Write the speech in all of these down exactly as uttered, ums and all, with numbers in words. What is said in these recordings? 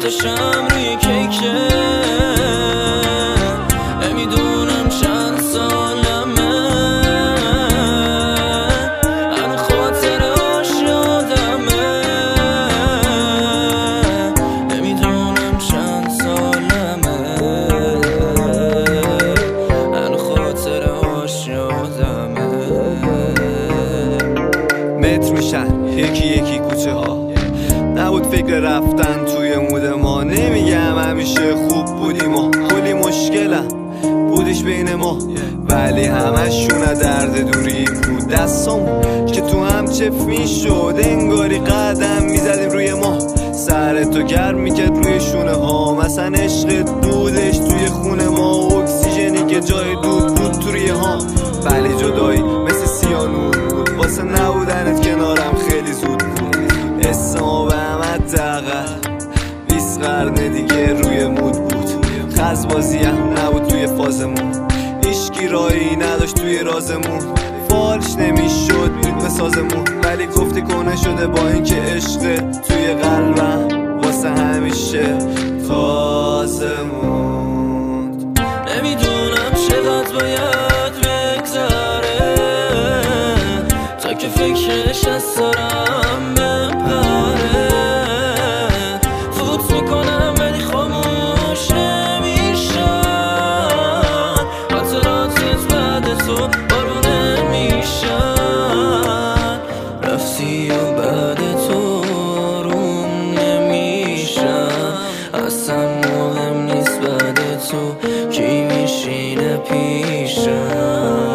چشم روی کیکه نمیدونم چند سالمه هنو خاطره شدمه نمیدونم چند سالمه هنو خاطره شدمه متر میشن یکی یکی کوچه ها نبود فکر رفتن توی مود ما نمیگم همیشه خوب بودیم و کلی مشکلم بودش بین ما ولی همشون درد دوری بود دستامون که تو هم چف میشد انگاری قدم میزدیم روی ما سر تو گرم میکرد روی شونه ها مثلا عشقت بودش توی خونه ما اکسیژنی که جای دود بود تو ریه ها ولی جدایی مثل سیانور بود واسه نبودنت کنارم خیلی زود بود اسما به همت دقل بیست قرنه دیگه روی مود بود خزبازی هم نبود توی فازمون ایشکی رایی نداشت توی رازمون فالش نمیشد ریتم سازمون ولی گفتی کنه شده با اینکه عشق توی قلبم واسه همیشه تازه موند نمیدونم چقدر باید بگذره تا که فکرش از سرم بپره فوت میکنم ولی خاموش نمیشن خاطراتت بعد تو بارون نمیشن رفتی و بعد تو آروم نمیشن اصلا مهم نیست بعد تو کی میشینه پیشم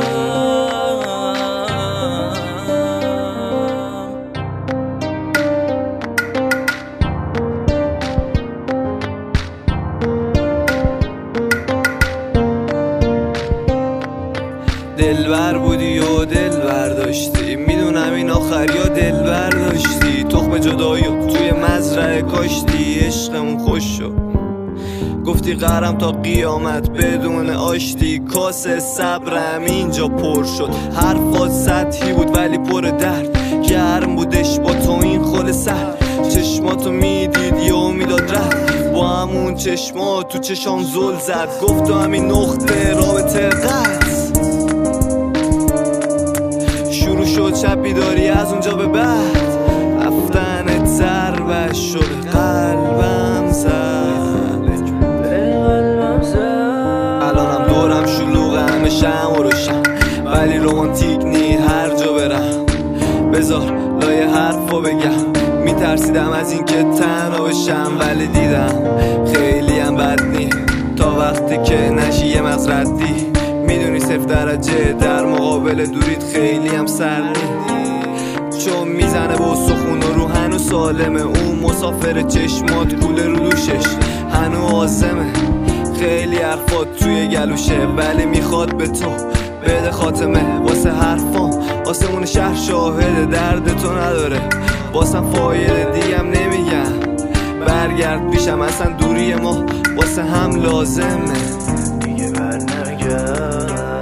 دلبر بودی و دل برداشتی میدونم این آخر یا دل برداشتی تخم جدایی توی مزرعه کاشتی عشقمون خوش شد گفتی قرم تا قیامت بدون آشتی کاسه صبرم اینجا پر شد حرفات سطحی بود ولی پر درد گرم بودش با تو این خل سر چشماتو میدید یا میداد رد با همون چشمات تو چشام زل زد گفت تو همین نقطه رابطه قطع شروع شد شب بیداری از اونجا به بعد رفتنت ضربه شد قلبم زد الانم دورم شلوغه همه شم و روشن ولی رومانتیک نی هر جا برم بذار لایه حرفو بگم میترسیدم از این که تنها بشم ولی دیدم خیلی هم بد نی تا وقتی که نشی یه مزردی میدونی صفر درجه در مقابل دوریت خیلی هم سردی چون میزنه با سخون و رو هنو سالمه اون مسافر چشمات کوله رو دوشش هنو آزمه خیلی حرفات توی گلوشه ولی میخواد به تو بده خاتمه واسه حرفام آسمون شهر شاهده درد تو نداره واسم فایده دیگم نمیگم برگرد پیشم اصلا دوری ما واسه هم لازمه دیگه بر نگرد